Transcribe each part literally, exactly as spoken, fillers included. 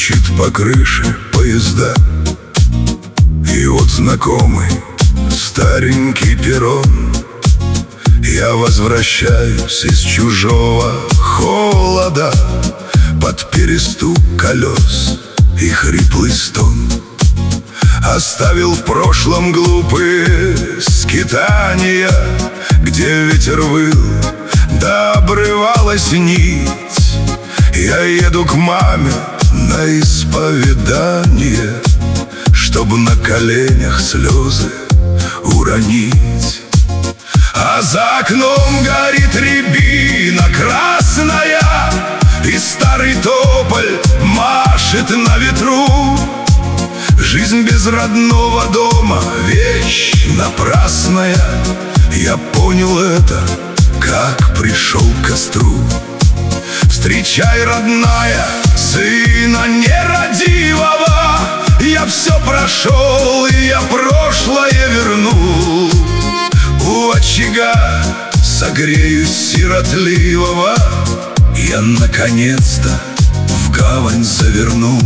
Стучит по крыше поезда, и вот знакомый старенький перрон. Я возвращаюсь из чужого холода под перестук колес и хриплый стон. Оставил в прошлом глупые скитания, где ветер выл, да обрывалась нить. Я еду к маме на исповедание, чтоб на коленях слезы уронить. А за окном горит рябина красная, и старый тополь машет на ветру. Жизнь без родного дома — вещь напрасная. Я понял это, как пришел к костру. Встречай, родная, сына нерадивого. Я все прошел, и я прошлое верну. У очага согреюсь сиротливого. Я наконец-то в гавань заверну.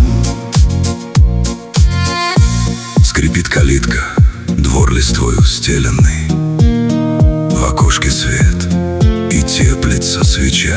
Скрипит калитка, двор листвой устеленный. В окошке свет и теплится свеча.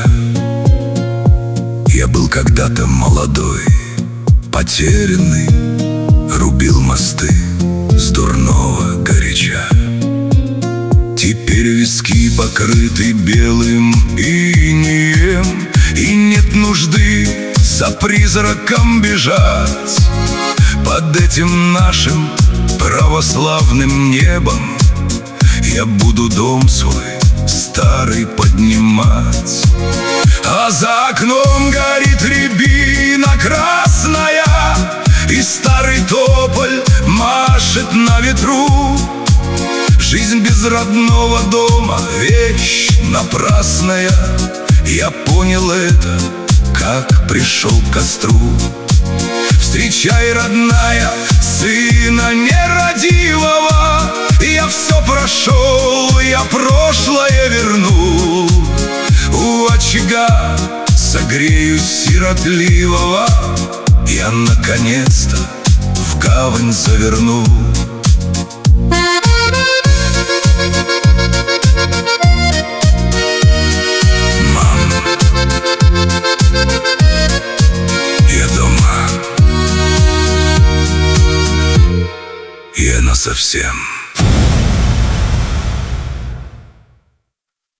Я был когда-то молодой, потерянный, рубил мосты с дурного горяча. Теперь виски покрыты белым инеем, и нет нужды за призраком бежать. Под этим нашим православным небом я буду дом свой старый поднимать. А за окном горит рябина красная, и старый тополь машет на ветру. Жизнь без родного дома — вещь напрасная. Я понял это, как пришел к костру. Встречай, родная, сына нерадивого. Я все прошел, я прошлое верну. У очага согреюсь сиротливого. Я наконец-то в гавань заверну. Мам, я дома. Я насовсем.